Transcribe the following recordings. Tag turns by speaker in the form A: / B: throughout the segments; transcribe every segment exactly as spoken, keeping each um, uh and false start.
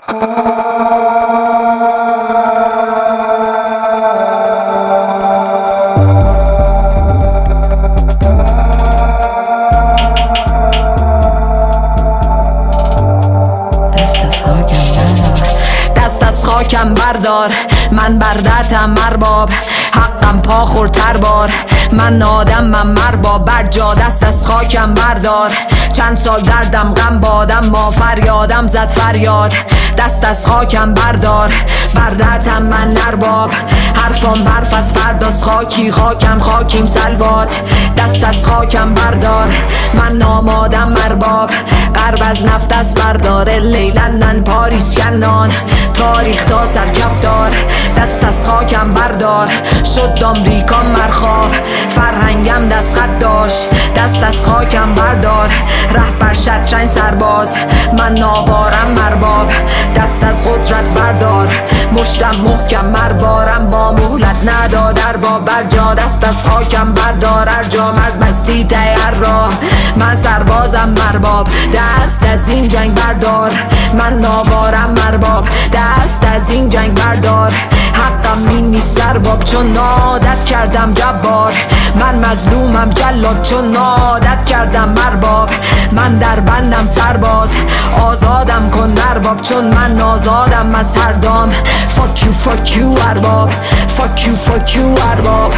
A: خاکم بردار، من بردتم مرباب، حقم پا خورتر بار، من آدم من مرباب، بر جا دست از خاکم بردار. چند سال دردم غم بادم، ما فریادم زد فریاد، دست از خاکم بردار، بردتم من نرباب، حرفم برف از فرداست، خاکی خاکم خاکیم سلوات، دست از خاکم بردار، من آمادم مرباب، غرب از نفت از برداره، لیلندن پاریس کنان، تاریخ تا سرکفتار، دست از خاکم بردار، شد آمریکا مرخاب، فرهنگم دست خط داشت، دست از خاکم بردار، رهبر شطرنج سرباز، من ناوارم مرباب، دست از قدرت بردار، مشتم محکم مربارم، ما مهلت نداد ارباب، بر جا دست از خاکم بردار، ارجام از مستی تیر راه، من سربازم مرباب، دست از این جنگ بردار، من ناوارم مرباب، دست از این جنگ بردار، حقم این نیست سرباب، چون عادت کردم جبار، من مظلومم جلاد، چون عادت کردم مرباب، من در بندم سرباز، آزادم کن درباب، چون من آزادم از هر دام، fuck you fuck you ارباب، fuck you fuck you ارباب.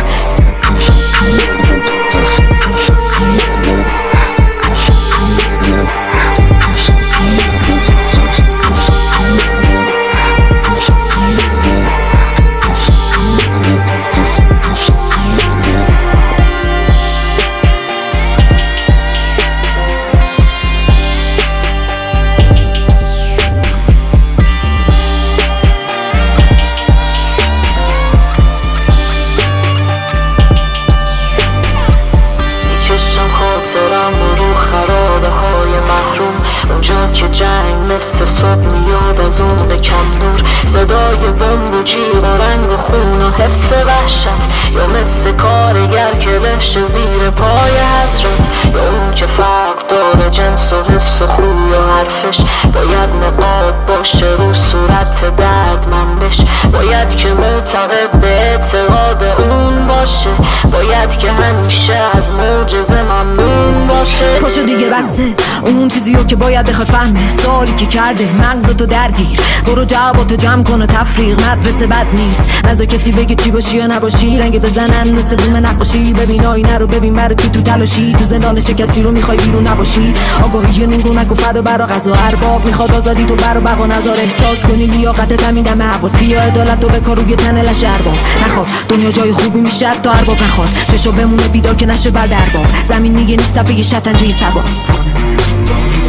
A: که جنگ مثل صبح میاد از اون کم نور، صدای بمب و جیغ و رنگ و خون و حس وحشت، یا مثل کارگر که لشه زیر پای حضرت، یا اون که فرق داره جنس و حس و خوی و حرفش، باید نقاب باشه رو صورت دردمندش، باید که معتقد به اعتقاد اون باشه، باید که همیشه از معجزه ممنون باشه. پاشو دیگه بسه اون چیزیو که باید بخوای فهمه، سوالی که کرده مغزتو درگیر، برو جواباتو جمع کن و تفریق، مدرسه بد نیست، نذار کسی بگه چی باشی یا نباشی، رنگ بزنن مثل دوم نقاشی، ببین آینه رو ببین برو کی تو تلاشی، تو زندان چه کسی رو میخوای بیرون نباشی، آگاهی نور نکو فدا برا قضا، ارباب میخواد آزادی تو برو بقا نذار، احساس کنی لیاقتت همین دم حواس، بیا عدالت تو بکار روی تن لش ارباب، نخواب دنیا جای خوبی میشه تا ارباب نخواد، چشو بمونه بیدار که نشه بر دربار، زمین میگه نیست صفحه شطرنج سرباز.